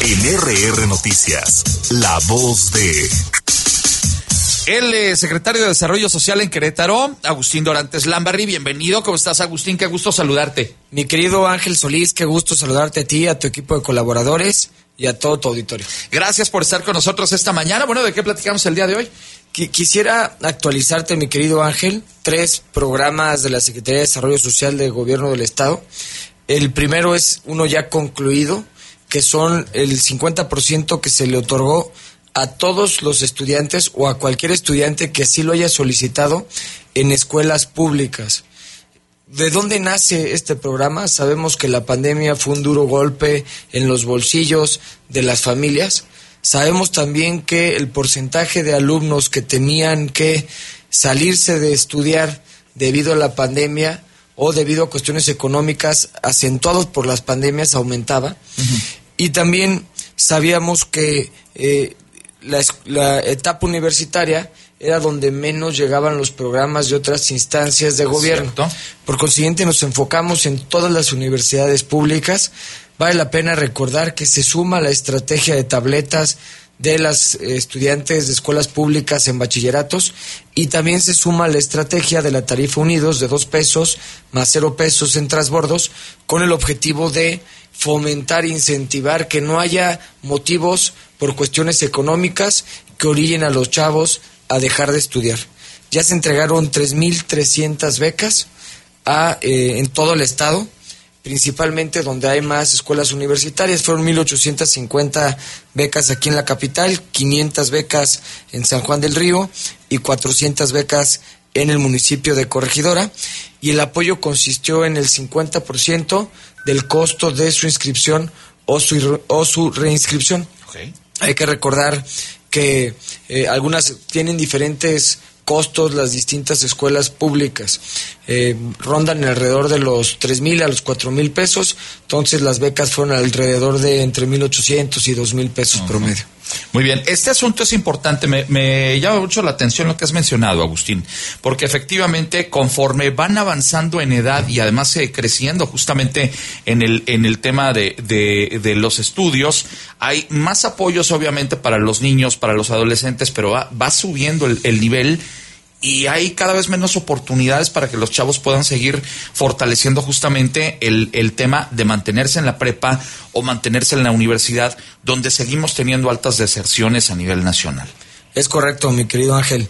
En RR Noticias, la voz de... El secretario de Desarrollo Social en Querétaro, Agustín Dorantes Lambarri. Bienvenido. ¿Cómo estás, Agustín? Qué gusto saludarte. Mi querido Ángel Solís, qué gusto saludarte a ti, a tu equipo de colaboradores y a todo tu auditorio. Gracias por estar con nosotros esta mañana. Bueno, ¿de qué platicamos el día de hoy? Quisiera actualizarte, mi querido Ángel, 3 programas de la Secretaría de Desarrollo Social del Gobierno del Estado. El primero es uno ya concluido, que son el 50% que se le otorgó a todos los estudiantes o a cualquier estudiante que así lo haya solicitado en escuelas públicas. ¿De dónde nace este programa? Sabemos que la pandemia fue un duro golpe en los bolsillos de las familias. Sabemos también que el porcentaje de alumnos que tenían que salirse de estudiar debido a la pandemia o debido a cuestiones económicas acentuados por las pandemias aumentaba. Uh-huh. Y también sabíamos que la etapa universitaria era donde menos llegaban los programas de otras instancias de gobierno. ¿Cierto? Por consiguiente, nos enfocamos en todas las universidades públicas. Vale la pena recordar que se suma la estrategia de tabletas de las estudiantes de escuelas públicas en bachilleratos y también se suma la estrategia de la tarifa unidos de 2 pesos más 0 pesos en transbordos con el objetivo de fomentar e incentivar que no haya motivos por cuestiones económicas que orillen a los chavos a dejar de estudiar. Ya se entregaron 3,300 becas en todo el estado, principalmente donde hay más escuelas universitarias. Fueron 1,850 becas aquí en la capital, 500 becas en San Juan del Río y 400 becas en el municipio de Corregidora, y el apoyo consistió en el 50% del costo de su inscripción o su reinscripción. Okay. Hay que recordar que algunas tienen diferentes costos, las distintas escuelas públicas rondan alrededor de los 3,000 a los 4,000 pesos, entonces las becas fueron alrededor de entre 1,800 y 2,000 pesos promedio. Muy bien, este asunto es importante, me llama mucho la atención lo que has mencionado, Agustín, porque efectivamente conforme van avanzando en edad y además creciendo justamente en el tema de los estudios, hay más apoyos obviamente para los niños, para los adolescentes, pero va subiendo el nivel y hay cada vez menos oportunidades para que los chavos puedan seguir fortaleciendo justamente el tema de mantenerse en la prepa o mantenerse en la universidad, donde seguimos teniendo altas deserciones a nivel nacional. Es correcto, mi querido Ángel.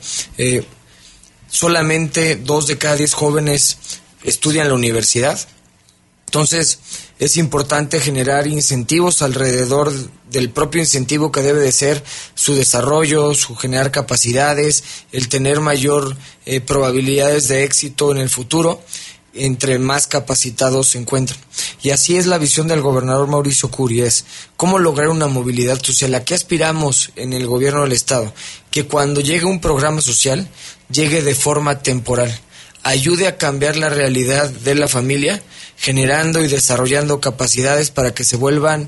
Solamente 2 de cada 10 jóvenes estudian la universidad. Entonces, es importante generar incentivos alrededor del propio incentivo que debe de ser su desarrollo, su generar capacidades, el tener mayor probabilidades de éxito en el futuro, entre más capacitados se encuentran. Y así es la visión del gobernador Mauricio Curi, es cómo lograr una movilidad social. ¿A qué aspiramos en el gobierno del estado? Que cuando llegue un programa social, llegue de forma temporal, ayude a cambiar la realidad de la familia, generando y desarrollando capacidades para que se vuelvan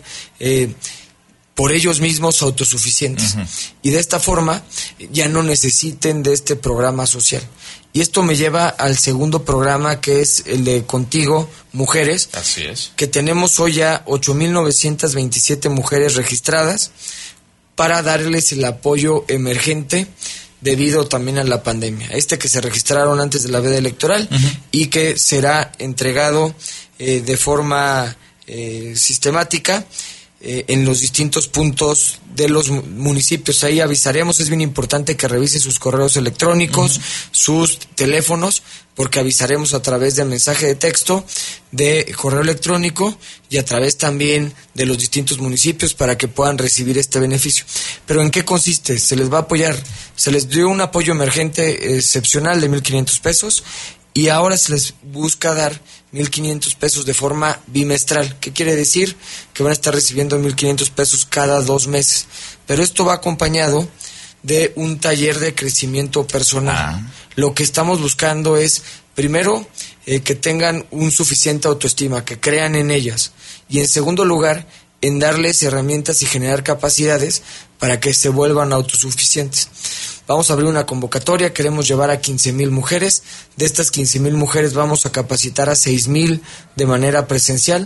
por ellos mismos autosuficientes. Uh-huh. Y de esta forma ya no necesiten de este programa social. Y esto me lleva al segundo programa, que es el de Contigo Mujeres. Así es. Que tenemos hoy ya 8,927 mujeres registradas para darles el apoyo emergente debido también a la pandemia. Que se registraron antes de la veda electoral. Uh-huh. Y que será entregado de forma sistemática en los distintos puntos de los municipios. Ahí avisaremos, es bien importante que revise sus correos electrónicos, uh-huh, sus teléfonos, porque avisaremos a través de mensaje de texto, de correo electrónico y a través también de los distintos municipios para que puedan recibir este beneficio. ¿Pero en qué consiste? Se les va a apoyar, se les dio un apoyo emergente excepcional de 1,500 pesos y ahora se les busca dar 1,500 pesos de forma bimestral. ¿Qué quiere decir? Que van a estar recibiendo 1,500 pesos cada 2 meses. Pero esto va acompañado de un taller de crecimiento personal. Lo que estamos buscando es, primero, que tengan un suficiente autoestima, que crean en ellas. Y en segundo lugar, en darles herramientas y generar capacidades para que se vuelvan autosuficientes. Vamos a abrir una convocatoria, queremos llevar a 15,000 mujeres. De estas 15,000 mujeres vamos a capacitar a 6,000 de manera presencial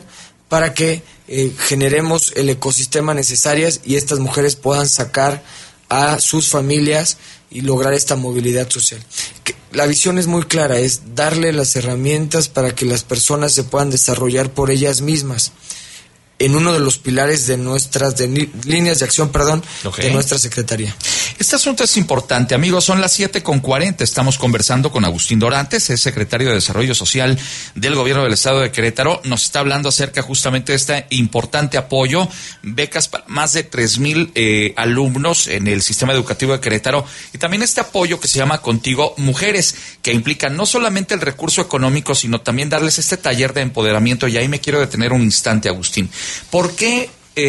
para que generemos el ecosistema necesario y estas mujeres puedan sacar a sus familias y lograr esta movilidad social. La visión es muy clara, es darle las herramientas para que las personas se puedan desarrollar por ellas mismas, en uno de los pilares de nuestras líneas de acción, de nuestra Secretaría. Este asunto es importante, amigos, son las 7:40, estamos conversando con Agustín Dorantes, es secretario de Desarrollo Social del Gobierno del Estado de Querétaro, nos está hablando acerca justamente de este importante apoyo, becas para más de 3,000 alumnos en el sistema educativo de Querétaro, y también este apoyo que se llama Contigo Mujeres, que implica no solamente el recurso económico, sino también darles este taller de empoderamiento, y ahí me quiero detener un instante, Agustín. ¿Por qué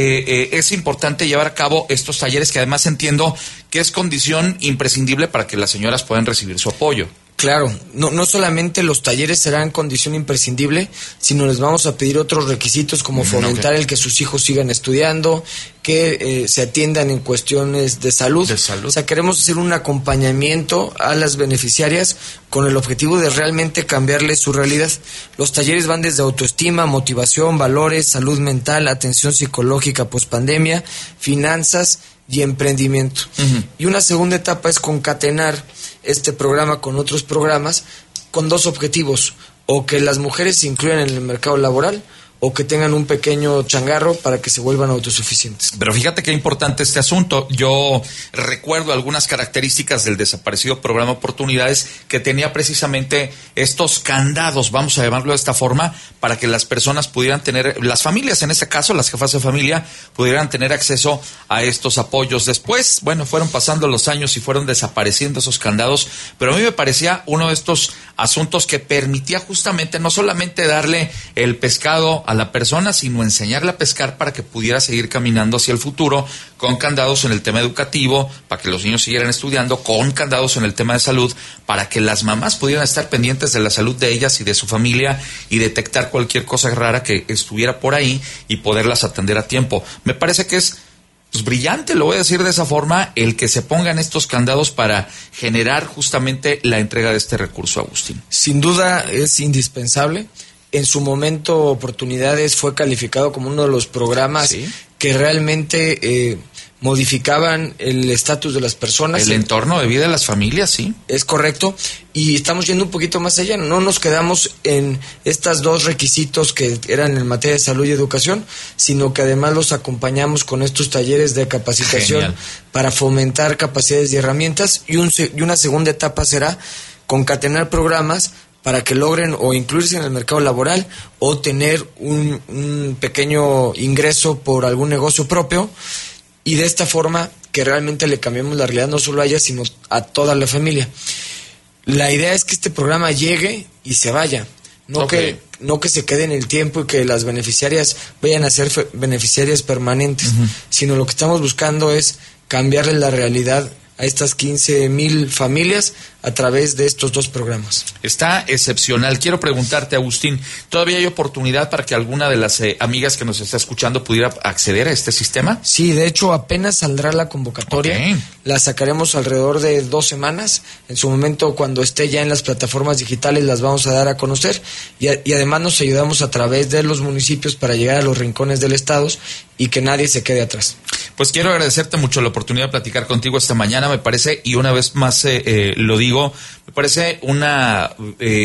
es importante llevar a cabo estos talleres, que además entiendo que es condición imprescindible para que las señoras puedan recibir su apoyo? Claro, no solamente los talleres serán condición imprescindible, sino les vamos a pedir otros requisitos como fomentar el que sus hijos sigan estudiando, que se atiendan en cuestiones de salud. O sea, queremos hacer un acompañamiento a las beneficiarias con el objetivo de realmente cambiarles su realidad. Los talleres van desde autoestima, motivación, valores, salud mental, atención psicológica pospandemia, finanzas y emprendimiento. Y una segunda etapa es concatenar este programa con otros programas con dos objetivos: o que las mujeres se incluyan en el mercado laboral, o que tengan un pequeño changarro para que se vuelvan autosuficientes. Pero fíjate qué importante este asunto. Yo recuerdo algunas características del desaparecido programa Oportunidades, que tenía precisamente estos candados, vamos a llamarlo de esta forma, para que las personas pudieran tener, las familias en este caso, las jefas de familia, pudieran tener acceso a estos apoyos. Después, bueno, fueron pasando los años y fueron desapareciendo esos candados, pero a mí me parecía uno de estos asuntos que permitía justamente no solamente darle el pescado a la persona, sino enseñarle a pescar para que pudiera seguir caminando hacia el futuro, con candados en el tema educativo, para que los niños siguieran estudiando, con candados en el tema de salud, para que las mamás pudieran estar pendientes de la salud de ellas y de su familia y detectar cualquier cosa rara que estuviera por ahí y poderlas atender a tiempo. Me parece que es brillante, lo voy a decir de esa forma, el que se pongan estos candados para generar justamente la entrega de este recurso, Agustín. Sin duda es indispensable. En su momento, Oportunidades fue calificado como uno de los programas que realmente modificaban el estatus de las personas. El entorno de vida de las familias, sí. Es correcto. Y estamos yendo un poquito más allá. No nos quedamos en estos dos requisitos que eran en materia de salud y educación, sino que además los acompañamos con estos talleres de capacitación para fomentar capacidades y herramientas. Y una segunda etapa será concatenar programas para que logren o incluirse en el mercado laboral o tener un pequeño ingreso por algún negocio propio, y de esta forma que realmente le cambiemos la realidad no solo a ellas, sino a toda la familia. La idea es que este programa llegue y se vaya, no que se quede en el tiempo y que las beneficiarias vayan a ser beneficiarias permanentes, sino lo que estamos buscando es cambiarle la realidad a estas 15,000 familias a través de estos dos programas. Está excepcional. Quiero preguntarte, Agustín, ¿todavía hay oportunidad para que alguna de las amigas que nos está escuchando pudiera acceder a este sistema? Sí, de hecho apenas saldrá la convocatoria. La sacaremos alrededor de 2 semanas. En su momento, cuando esté ya en las plataformas digitales, las vamos a dar a conocer, y además nos ayudamos a través de los municipios para llegar a los rincones del estado y que nadie se quede atrás. Pues quiero agradecerte mucho la oportunidad de platicar contigo esta mañana. Me parece, y una vez más lo digo, me parece una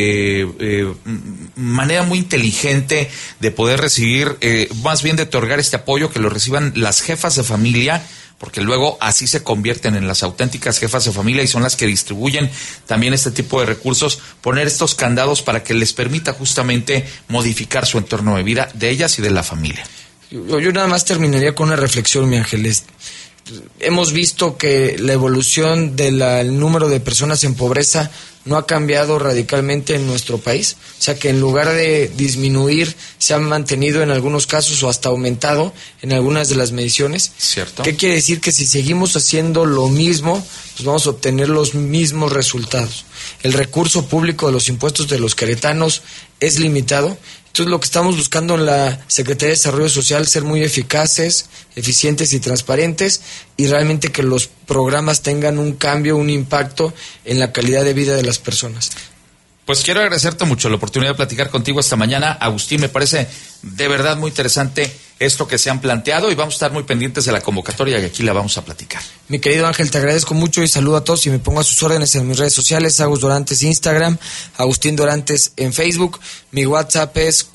manera muy inteligente de poder recibir, más bien de otorgar este apoyo, que lo reciban las jefas de familia, porque luego así se convierten en las auténticas jefas de familia y son las que distribuyen también este tipo de recursos, poner estos candados para que les permita justamente modificar su entorno de vida de ellas y de la familia. Yo nada más terminaría con una reflexión, mi Ángel. Hemos visto que la evolución del número de personas en pobreza no ha cambiado radicalmente en nuestro país. O sea, que en lugar de disminuir, se ha mantenido en algunos casos o hasta aumentado en algunas de las mediciones. ¿Cierto? ¿Qué quiere decir? Que si seguimos haciendo lo mismo, pues vamos a obtener los mismos resultados. El recurso público de los impuestos de los queretanos es limitado. Entonces, lo que estamos buscando en la Secretaría de Desarrollo Social es ser muy eficaces, eficientes y transparentes, y realmente que los programas tengan un cambio, un impacto en la calidad de vida de las personas. Pues quiero agradecerte mucho la oportunidad de platicar contigo esta mañana, Agustín. Me parece de verdad muy interesante esto que se han planteado y vamos a estar muy pendientes de la convocatoria y aquí la vamos a platicar. Mi querido Ángel, te agradezco mucho y saludo a todos y me pongo a sus órdenes en mis redes sociales, Agus Dorantes Instagram, Agustín Dorantes en Facebook. Mi WhatsApp es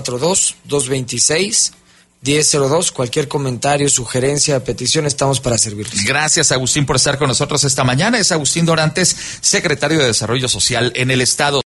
442-226-1002. Cualquier comentario, sugerencia, petición, estamos para servirles. Gracias, Agustín, por estar con nosotros esta mañana. Es Agustín Dorantes, secretario de Desarrollo Social en el Estado.